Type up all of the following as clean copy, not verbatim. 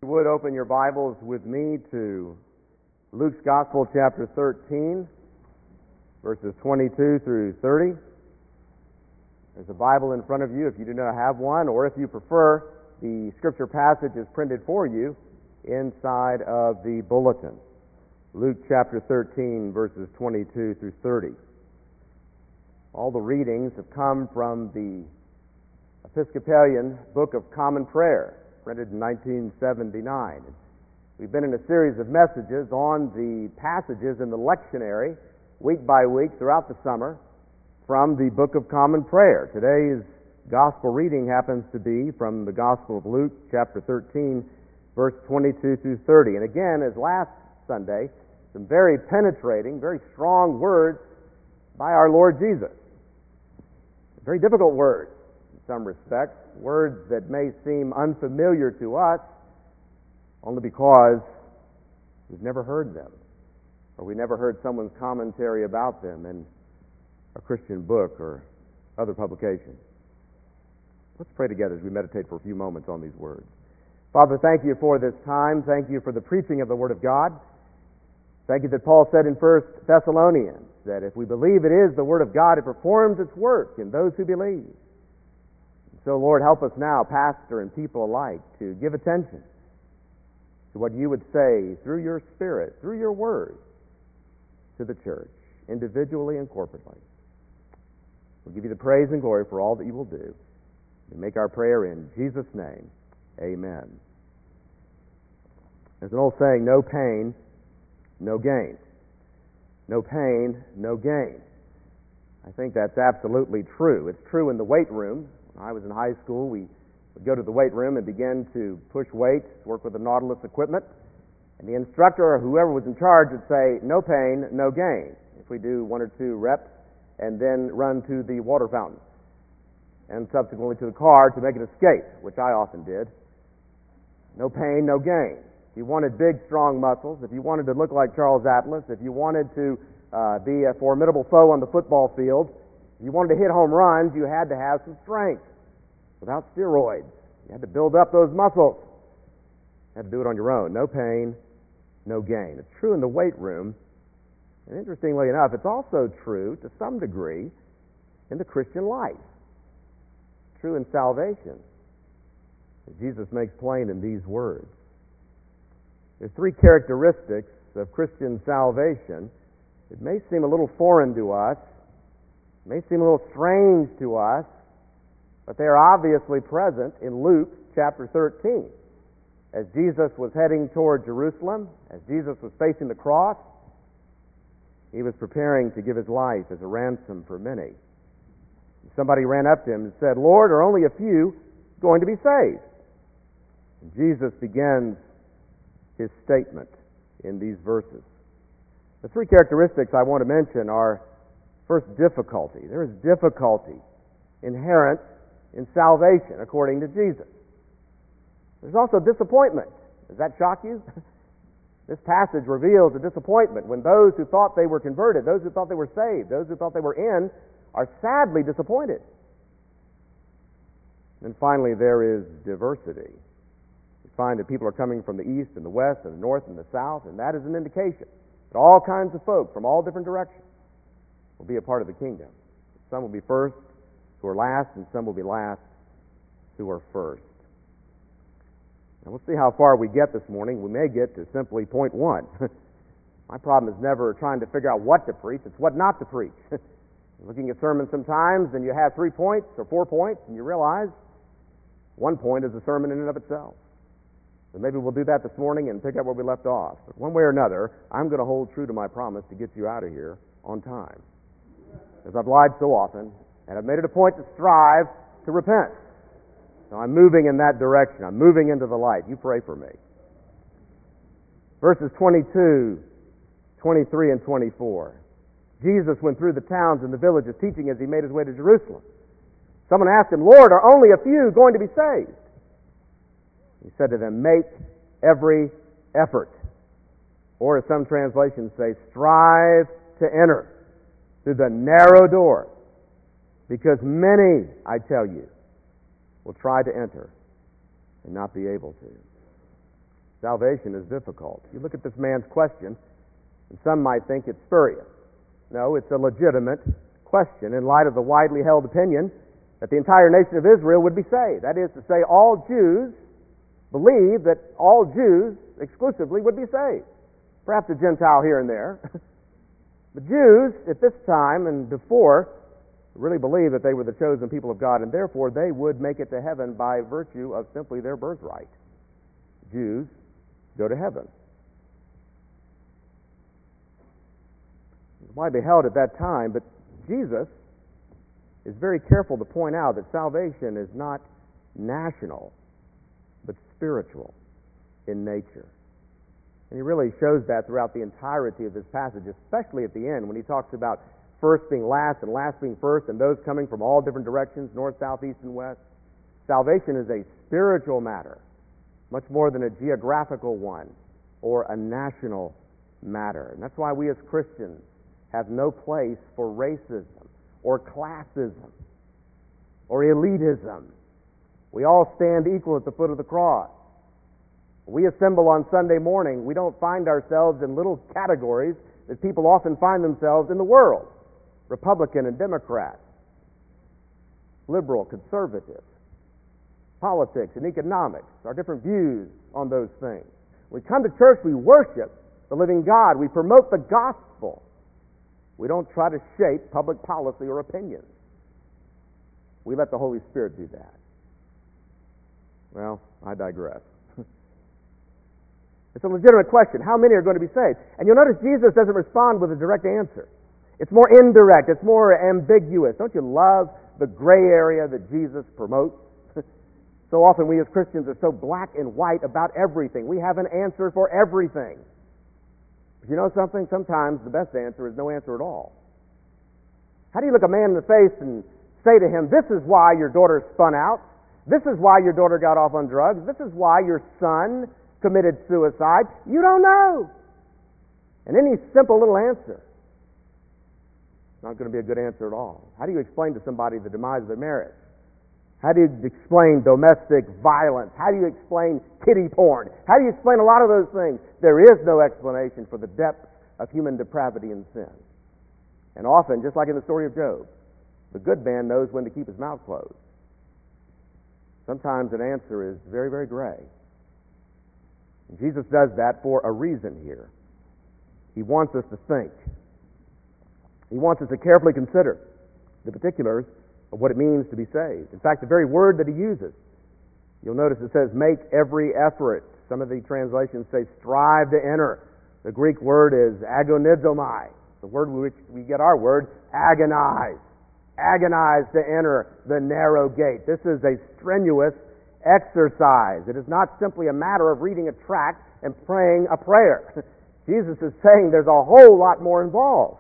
You would open your Bibles with me to Luke's Gospel, chapter 13, verses 22 through 30. There's a Bible in front of you if you do not have one, or if you prefer, the scripture passage is printed for you inside of the bulletin. Luke chapter 13, verses 22 through 30. All the readings have come from the Episcopalian Book of Common Prayer, printed in 1979. We've been in a series of messages on the passages in the lectionary, week by week, throughout the summer, from the Book of Common Prayer. Today's Gospel reading happens to be from the Gospel of Luke, chapter 13, verse 22 through 30. And again, as last Sunday, some very penetrating, very strong words by our Lord Jesus. Very difficult words in some respects, words that may seem unfamiliar to us only because we've never heard them, or we never heard someone's commentary about them in a Christian book or other publication. Let's pray together as we meditate for a few moments on these words. Father, thank you for this time. Thank you for the preaching of the Word of God. Thank you that Paul said in 1 Thessalonians that if we believe it is the Word of God, it performs its work in those who believe. So, Lord, help us now, pastor and people alike, to give attention to what you would say through your Spirit, through your Word, to the church, individually and corporately. We'll give you the praise and glory for all that you will do. We make our prayer in Jesus' name. Amen. There's an old saying, no pain, no gain. No pain, no gain. I think that's absolutely true. It's true in the weight room. When I was in high school, we would go to the weight room and begin to push weights, work with the Nautilus equipment, and the instructor or whoever was in charge would say, no pain, no gain, if we do 1 or 2 reps and then run to the water fountain and subsequently to the car to make an escape, which I often did. No pain, no gain. If you wanted big, strong muscles, if you wanted to look like Charles Atlas, if you wanted to be a formidable foe on the football field, if you wanted to hit home runs, you had to have some strength. Without steroids, you had to build up those muscles. You had to do it on your own. No pain, no gain. It's true in the weight room, and interestingly enough, it's also true to some degree in the Christian life. True in salvation, as Jesus makes plain in these words. There's 3 characteristics of Christian salvation. It may seem a little foreign to us, may seem a little strange to us, but they are obviously present in Luke chapter 13. As Jesus was heading toward Jerusalem, as Jesus was facing the cross, he was preparing to give his life as a ransom for many. Somebody ran up to him and said, Lord, are only a few going to be saved? And Jesus begins his statement in these verses. The 3 characteristics I want to mention are, first, difficulty. There is difficulty inherent in salvation, according to Jesus. There's also disappointment. Does that shock you? This passage reveals a disappointment when those who thought they were converted, those who thought they were saved, those who thought they were in, are sadly disappointed. And finally, there is diversity. You find that people are coming from the east and the west and the north and the south, and that is an indication that all kinds of folk from all different directions will be a part of the kingdom. Some will be first who are last, and some will be last who are first. Now, we'll see how far we get this morning. We may get to simply point 1. My problem is never trying to figure out what to preach. It's what not to preach. Looking at sermons sometimes, and you have 3 points or 4 points, and you realize 1 point is a sermon in and of itself. So maybe we'll do that this morning and pick up where we left off. But one way or another, I'm going to hold true to my promise to get you out of here on time. As I've lied so often, and I've made it a point to strive to repent. So I'm moving in that direction. I'm moving into the light. You pray for me. Verses 22, 23, and 24. Jesus went through the towns and the villages teaching as he made his way to Jerusalem. Someone asked him, Lord, are only a few going to be saved? He said to them, make every effort. Or as some translations say, strive to enter through the narrow door. Because many, I tell you, will try to enter and not be able to. Salvation is difficult. You look at this man's question, and some might think it's spurious. No, it's a legitimate question in light of the widely held opinion that the entire nation of Israel would be saved. That is to say, all Jews believe that all Jews exclusively would be saved. Perhaps a Gentile here and there. The Jews at this time and before really believed that they were the chosen people of God, and therefore they would make it to heaven by virtue of simply their birthright. Jews go to heaven. It's widely held at that time, but Jesus is very careful to point out that salvation is not national, but spiritual in nature. And he really shows that throughout the entirety of this passage, especially at the end when he talks about first being last and last being first, and those coming from all different directions, north, south, east, and west. Salvation is a spiritual matter, much more than a geographical one or a national matter. And that's why we as Christians have no place for racism or classism or elitism. We all stand equal at the foot of the cross. We assemble on Sunday morning. We don't find ourselves in little categories that people often find themselves in the world. Republican and Democrat, liberal, conservative, politics and economics, our different views on those things. When we come to church, we worship the living God. We promote the gospel. We don't try to shape public policy or opinions. We let the Holy Spirit do that. Well, I digress. It's a legitimate question. How many are going to be saved? And you'll notice Jesus doesn't respond with a direct answer. It's more indirect. It's more ambiguous. Don't you love the gray area that Jesus promotes? So often we as Christians are so black and white about everything. We have an answer for everything. But you know something? Sometimes the best answer is no answer at all. How do you look a man in the face and say to him, this is why your daughter spun out. This is why your daughter got off on drugs. This is why your son committed suicide. You don't know. And any simple little answer, not going to be a good answer at all. How do you explain to somebody the demise of their marriage? How do you explain domestic violence? How do you explain kiddie porn? How do you explain a lot of those things? There is no explanation for the depths of human depravity and sin. And often, just like in the story of Job, the good man knows when to keep his mouth closed. Sometimes an answer is very, very gray. And Jesus does that for a reason here. He wants us to think. He wants us to carefully consider the particulars of what it means to be saved. In fact, the very word that he uses, you'll notice it says, make every effort. Some of the translations say, strive to enter. The Greek word is agonizomai, the word which we get our word, agonize. Agonize to enter the narrow gate. This is a strenuous exercise. It is not simply a matter of reading a tract and praying a prayer. Jesus is saying there's a whole lot more involved.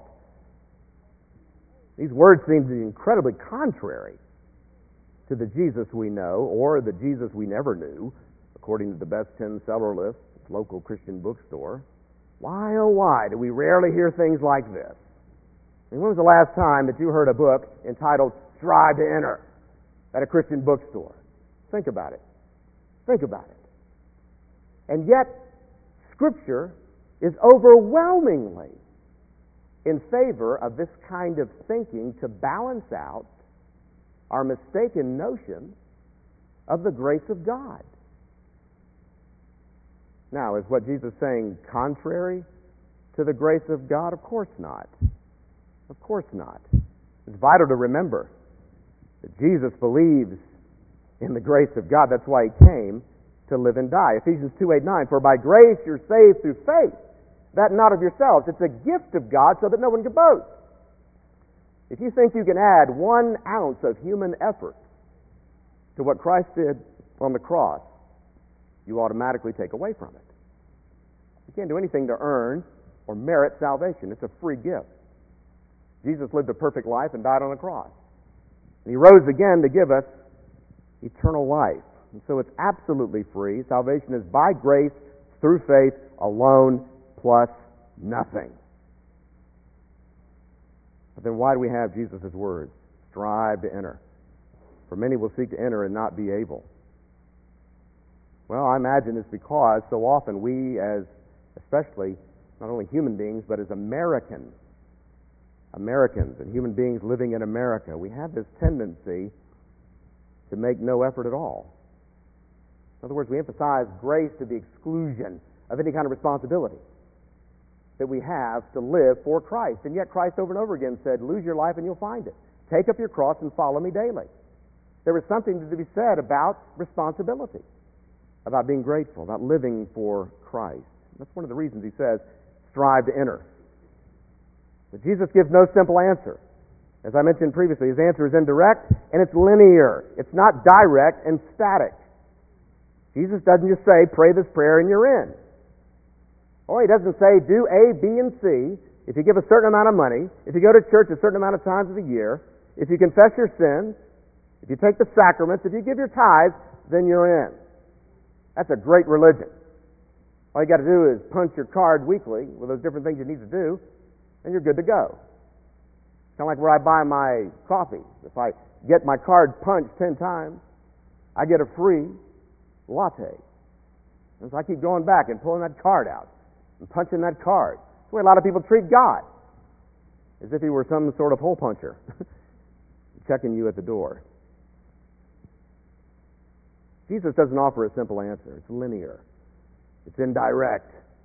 These words seem to be incredibly contrary to the Jesus we know or the Jesus we never knew, according to the best 10 seller list at the local Christian bookstore. Why, oh why, do we rarely hear things like this? I mean, when was the last time that you heard a book entitled Strive to Enter at a Christian bookstore? Think about it. Think about it. And yet, Scripture is overwhelmingly in favor of this kind of thinking to balance out our mistaken notion of the grace of God. Now, is what Jesus is saying contrary to the grace of God? Of course not. Of course not. It's vital to remember that Jesus believes in the grace of God. That's why he came to live and die. Ephesians 2:8-9, for by grace you're saved through faith, that not of yourselves. It's a gift of God so that no one can boast. If you think you can add 1 ounce of human effort to what Christ did on the cross, you automatically take away from it. You can't do anything to earn or merit salvation. It's a free gift. Jesus lived a perfect life and died on the cross. And he rose again to give us eternal life. And so it's absolutely free. Salvation is by grace, through faith, alone, plus nothing. But then why do we have Jesus' words? Strive to enter. For many will seek to enter and not be able. Well, I imagine it's because so often we, as especially not only human beings, but as Americans and human beings living in America, we have this tendency to make no effort at all. In other words, we emphasize grace to the exclusion of any kind of responsibility that we have to live for Christ. And yet Christ over and over again said, lose your life and you'll find it. Take up your cross and follow me daily. There is something to be said about responsibility, about being grateful, about living for Christ. That's one of the reasons he says, strive to enter. But Jesus gives no simple answer. As I mentioned previously, his answer is indirect and it's linear. It's not direct and static. Jesus doesn't just say, pray this prayer and you're in. Or he doesn't say, do A, B, and C. If you give a certain amount of money, if you go to church a certain amount of times of the year, if you confess your sins, if you take the sacraments, if you give your tithes, then you're in. That's a great religion. All you got to do is punch your card weekly with those different things you need to do, and you're good to go. It's kind of like where I buy my coffee. If I get my card punched 10 times, I get a free latte. And so I keep going back and pulling that card out and punching that card. That's the way a lot of people treat God, as if he were some sort of hole puncher checking you at the door. Jesus doesn't offer a simple answer. It's linear. It's indirect.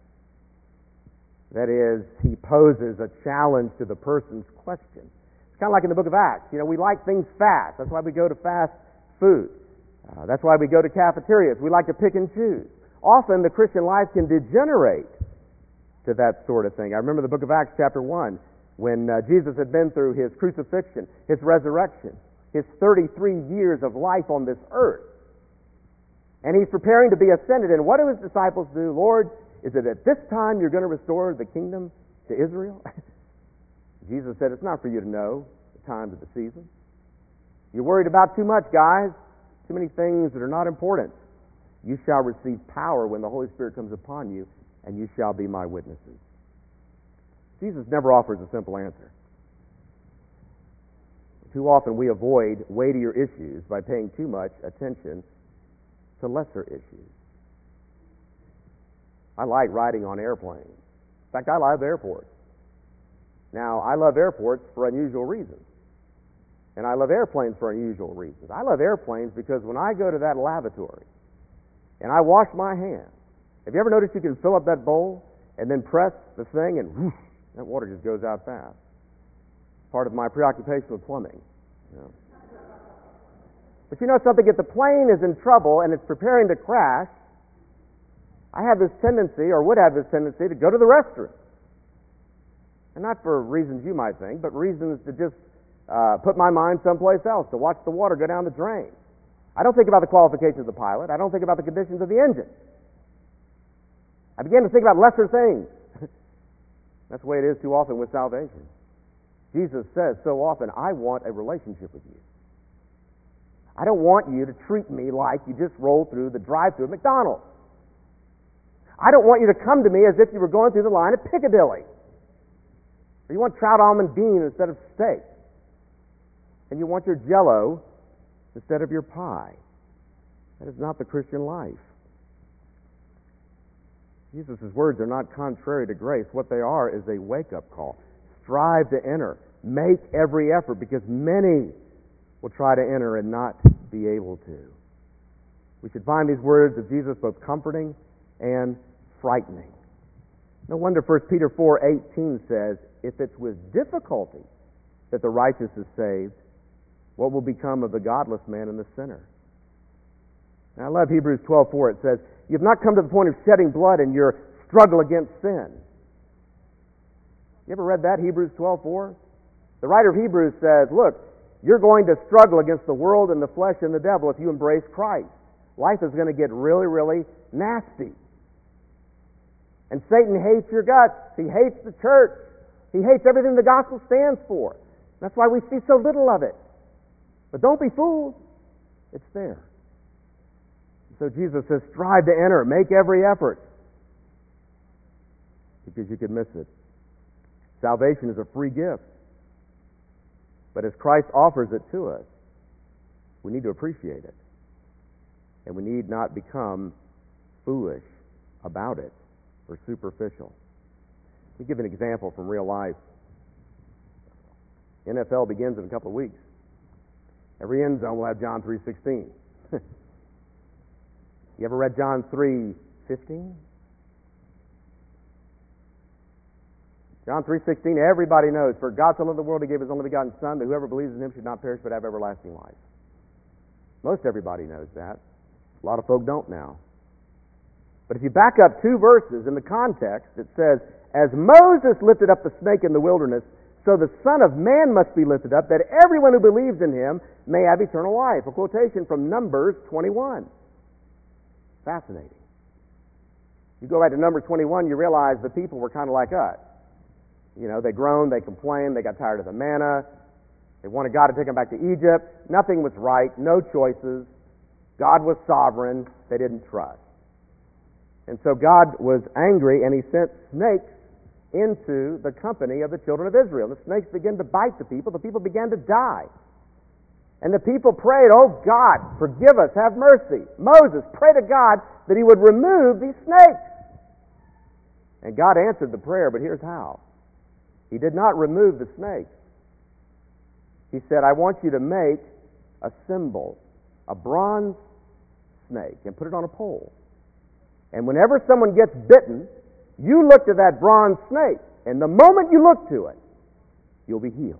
That is, he poses a challenge to the person's question. It's kind of like in the book of Acts. You know, we like things fast. That's why we go to fast food. That's why we go to cafeterias. We like to pick and choose. Often the Christian life can degenerate to that sort of thing. I remember the book of Acts chapter 1 when Jesus had been through his crucifixion, his resurrection, his 33 years of life on this earth. And he's preparing to be ascended. And what do his disciples do? Lord, is it at this time you're going to restore the kingdom to Israel? Jesus said, it's not for you to know the times of the season. You're worried about too much, guys. Too many things that are not important. You shall receive power when the Holy Spirit comes upon you, and you shall be my witnesses. Jesus never offers a simple answer. Too often we avoid weightier issues by paying too much attention to lesser issues. I like riding on airplanes. In fact, I love airports. Now, I love airports for unusual reasons. And I love airplanes for unusual reasons. I love airplanes because when I go to that lavatory and I wash my hands, have you ever noticed you can fill up that bowl and then press the thing and whoosh, that water just goes out fast? Part of my preoccupation with plumbing. You know. But you know something, if the plane is in trouble and it's preparing to crash, I have this tendency, or would have this tendency, to go to the restroom. And not for reasons you might think, but reasons to just put my mind someplace else, to watch the water go down the drain. I don't think about the qualifications of the pilot. I don't think about the conditions of the engine. I begin to think about lesser things. That's the way it is too often with salvation. Jesus says so often, I want a relationship with you. I don't want you to treat me like you just rolled through the drive-thru at McDonald's. I don't want you to come to me as if you were going through the line at Piccadilly. Or you want trout almond bean instead of steak. And you want your Jell-O instead of your pie. That is not the Christian life. Jesus' words are not contrary to grace. What they are is a wake-up call. Strive to enter. Make every effort, because many will try to enter and not be able to. We should find these words of Jesus both comforting and frightening. No wonder 1 Peter 4:18 says, if it's with difficulty that the righteous is saved, what will become of the godless man and the sinner? And I love Hebrews 12:4. It says, you've not come to the point of shedding blood in your struggle against sin. You ever read that, Hebrews 12:4? The writer of Hebrews says, look, you're going to struggle against the world and the flesh and the devil if you embrace Christ. Life is going to get really, really nasty. And Satan hates your guts. He hates the church. He hates everything the gospel stands for. That's why we see so little of it. But don't be fooled. It's there. So Jesus says, strive to enter. Make every effort. Because you could miss it. Salvation is a free gift. But as Christ offers it to us, we need to appreciate it. And we need not become foolish about it or superficial. Let me give an example from real life. NFL begins in a couple of weeks. Every end zone will have John 3:16. You ever read John 3:15? John 3:16, everybody knows. For God so loved the world, He gave His only begotten Son, that whoever believes in Him should not perish but have everlasting life. Most everybody knows that. A lot of folk don't now. But if you back up 2 verses in the context, it says, as Moses lifted up the snake in the wilderness, so the Son of Man must be lifted up, that everyone who believes in Him may have eternal life. A quotation from Numbers 21. Fascinating. You go back to Numbers 21, you realize the people were kind of like us. You know, they groaned, they complained, they got tired of the manna, they wanted God to take them back to Egypt. Nothing was right, no choices. God was sovereign, they didn't trust. And so God was angry, and He sent snakes into the company of the children of Israel. The snakes began to bite the people began to die. And the people prayed, oh God, forgive us, have mercy. Moses, pray to God that He would remove these snakes. And God answered the prayer, but here's how. He did not remove the snakes. He said, I want you to make a symbol, a bronze snake, and put it on a pole. And whenever someone gets bitten, you look to that bronze snake, and the moment you look to it, you'll be healed.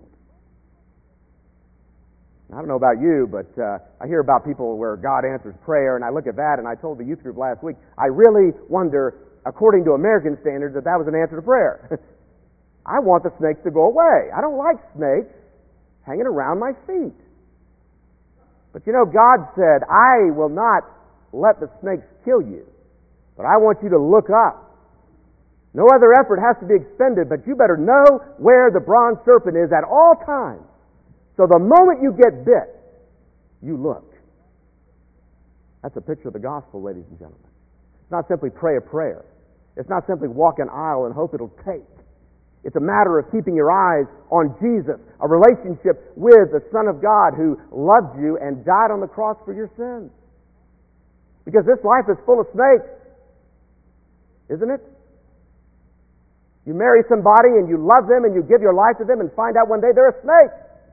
I don't know about you, but I hear about people where God answers prayer, and I look at that, and I told the youth group last week, I really wonder, according to American standards, that was an answer to prayer. I want the snakes to go away. I don't like snakes hanging around my feet. But you know, God said, I will not let the snakes kill you, but I want you to look up. No other effort has to be expended, but you better know where the bronze serpent is at all times. So the moment you get bit, you look. That's a picture of the gospel, ladies and gentlemen. It's not simply pray a prayer. It's not simply walk an aisle and hope it'll take. It's a matter of keeping your eyes on Jesus, a relationship with the Son of God who loved you and died on the cross for your sins. Because this life is full of snakes, isn't it? You marry somebody and you love them and you give your life to them and find out one day they're a snake.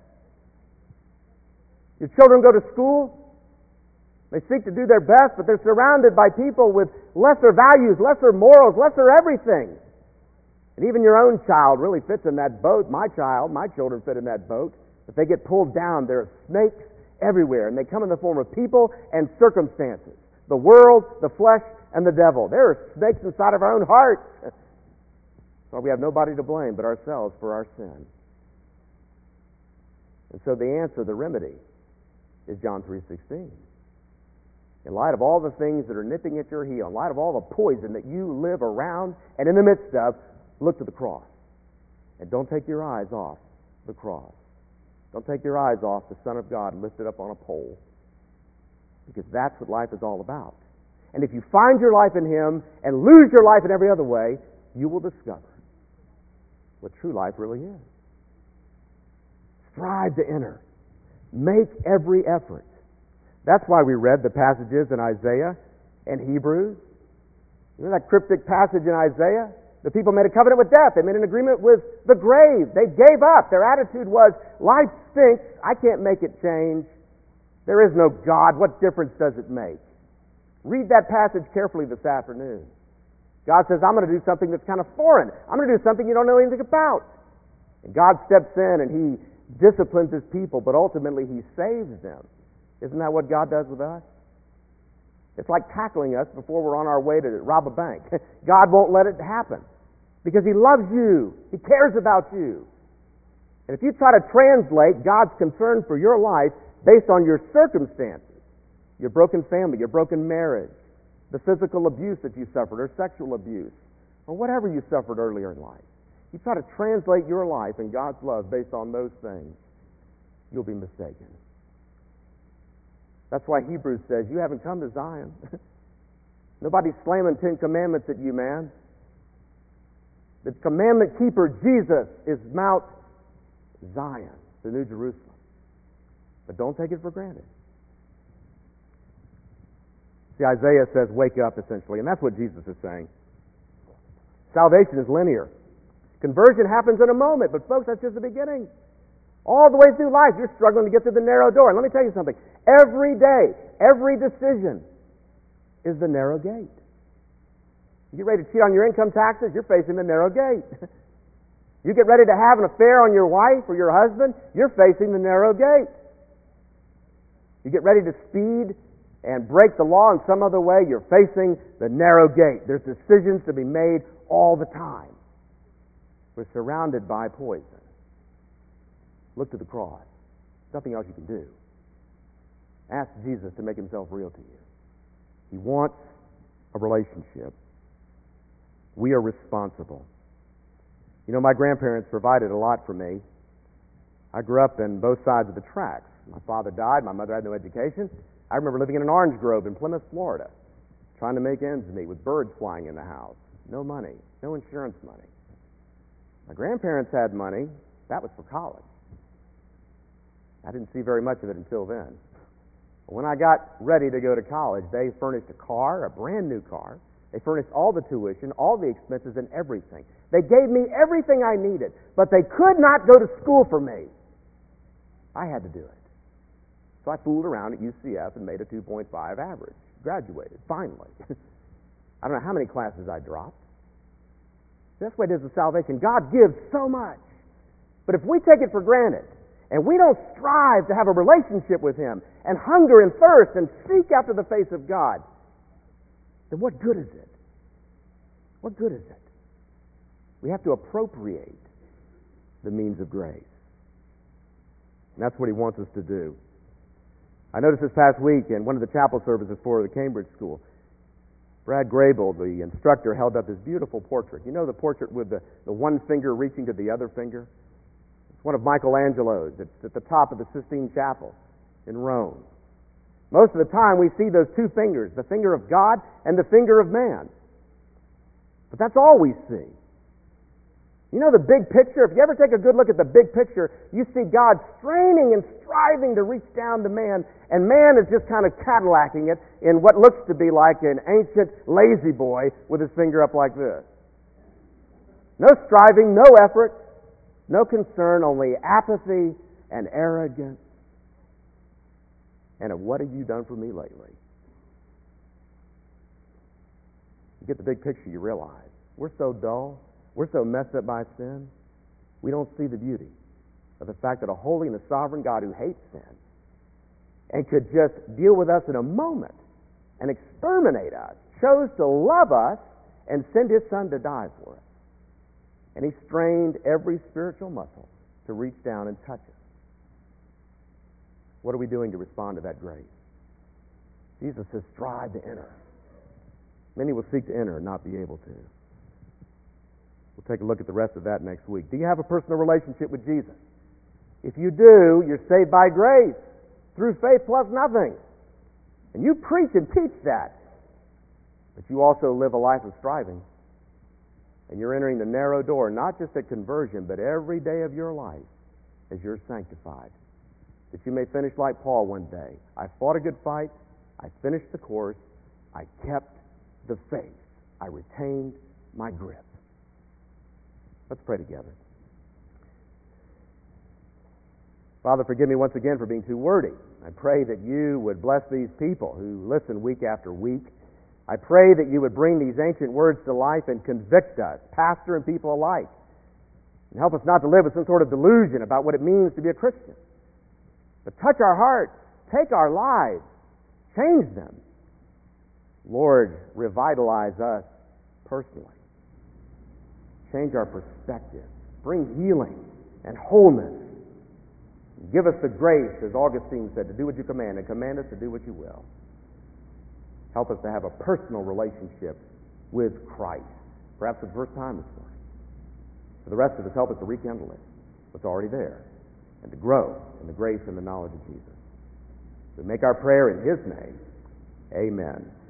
Your children go to school. They seek to do their best, but they're surrounded by people with lesser values, lesser morals, lesser everything. And even your own child really fits in that boat. My children fit in that boat. If they get pulled down, there are snakes everywhere, and they come in the form of people and circumstances. The world, the flesh, and the devil. There are snakes inside of our own hearts. So we have nobody to blame but ourselves for our sin. And so the answer, the remedy, is John 3:16. In light of all the things that are nipping at your heel, in light of all the poison that you live around and in the midst of, look to the cross. And don't take your eyes off the cross. Don't take your eyes off the Son of God lifted up on a pole. Because that's what life is all about. And if you find your life in Him and lose your life in every other way, you will discover what true life really is. Strive to enter. Make every effort. That's why we read the passages in Isaiah and Hebrews. You know that cryptic passage in Isaiah? The people made a covenant with death. They made an agreement with the grave. They gave up. Their attitude was, life stinks. I can't make it change. There is no God. What difference does it make? Read that passage carefully this afternoon. God says, I'm going to do something that's kind of foreign. I'm going to do something you don't know anything about. And God steps in and He disciplines His people, but ultimately He saves them. Isn't that what God does with us? It's like tackling us before we're on our way to rob a bank. God won't let it happen because He loves you. He cares about you. And if you try to translate God's concern for your life based on your circumstances, your broken family, your broken marriage, the physical abuse that you suffered, or sexual abuse, or whatever you suffered earlier in life, you try to translate your life and God's love based on those things, you'll be mistaken. That's why Hebrews says, you haven't come to Zion. Nobody's slamming 10 commandments at you, man. The commandment keeper, Jesus, is Mount Zion, the New Jerusalem. But don't take it for granted. See, Isaiah says, wake up, essentially, and that's what Jesus is saying. Salvation is linear. Conversion happens in a moment, but folks, that's just the beginning. All the way through life, you're struggling to get through the narrow door. And let me tell you something. Every day, every decision is the narrow gate. You get ready to cheat on your income taxes, you're facing the narrow gate. You get ready to have an affair on your wife or your husband, you're facing the narrow gate. You get ready to speed and break the law in some other way, you're facing the narrow gate. There's decisions to be made all the time. We're surrounded by poison. Look to the cross. Nothing else you can do. Ask Jesus to make himself real to you. He wants a relationship. We are responsible. You know, my grandparents provided a lot for me. I grew up in both sides of the tracks. My father died. My mother had no education. I remember living in an orange grove in Plymouth, Florida, trying to make ends meet with birds flying in the house. No money. No insurance money. My grandparents had money. That was for college. I didn't see very much of it until then. But when I got ready to go to college, they furnished a car, a brand new car. They furnished all the tuition, all the expenses, and everything. They gave me everything I needed, but they could not go to school for me. I had to do it. So I fooled around at UCF and made a 2.5 average. Graduated, finally. I don't know how many classes I dropped. That's what it is with salvation. God gives so much. But if we take it for granted, and we don't strive to have a relationship with Him, and hunger and thirst and seek after the face of God, then what good is it? What good is it? We have to appropriate the means of grace. And that's what He wants us to do. I noticed this past week in one of the chapel services for the Cambridge School, Brad Grable, the instructor, held up this beautiful portrait. You know the portrait with the one finger reaching to the other finger? It's one of Michelangelo's. It's at the top of the Sistine Chapel in Rome. Most of the time we see those two fingers, the finger of God and the finger of man. But that's all we see. You know the big picture? If you ever take a good look at the big picture, you see God straining and striving to reach down to man, and man is just kind of Cadillacing it in what looks to be like an ancient lazy boy with his finger up like this. No striving, no effort, no concern, only apathy and arrogance. And what have you done for me lately? You get the big picture, you realize we're so dull. We're so messed up by sin, we don't see the beauty of the fact that a holy and a sovereign God who hates sin and could just deal with us in a moment and exterminate us chose to love us and send His Son to die for us. And He strained every spiritual muscle to reach down and touch us. What are we doing to respond to that grace? Jesus says, strive to enter. Many will seek to enter and not be able to. We'll take a look at the rest of that next week. Do you have a personal relationship with Jesus? If you do, you're saved by grace, through faith plus nothing. And you preach and teach that. But you also live a life of striving. And you're entering the narrow door, not just at conversion, but every day of your life as you're sanctified. That you may finish like Paul one day. I fought a good fight. I finished the course. I kept the faith. I retained my grip. Let's pray together. Father, forgive me once again for being too wordy. I pray that you would bless these people who listen week after week. I pray that you would bring these ancient words to life and convict us, pastor and people alike, and help us not to live with some sort of delusion about what it means to be a Christian. But touch our hearts, take our lives, change them. Lord, revitalize us personally. Change our perspective. Bring healing and wholeness. Give us the grace, as Augustine said, to do what you command, and command us to do what you will. Help us to have a personal relationship with Christ, perhaps for the first time this morning. For the rest of us, help us to rekindle it, what's already there, and to grow in the grace and the knowledge of Jesus. We make our prayer in His name. Amen.